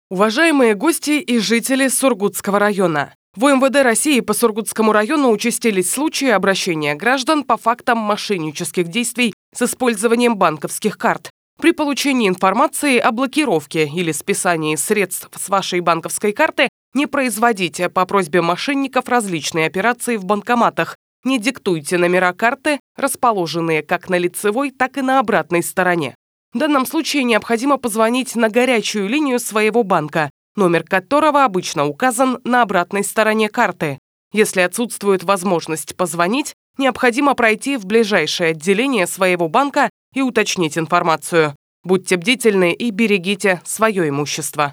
Уважаемые гости и жители Сургутского района. В МВД России по Сургутскому району участились случаи обращения граждан по фактам мошеннических действий с использованием банковских карт. При получении информации о блокировке или списании средств с вашей банковской карты не производите по просьбе мошенников различные операции в банкоматах. Не диктуйте номера карты, расположенные как на лицевой, так и на обратной стороне. В данном случае необходимо позвонить на горячую линию своего банка, номер которого обычно указан на обратной стороне карты. Если отсутствует возможность позвонить, необходимо пройти в ближайшее отделение своего банка и уточнить информацию. Будьте бдительны и берегите свое имущество.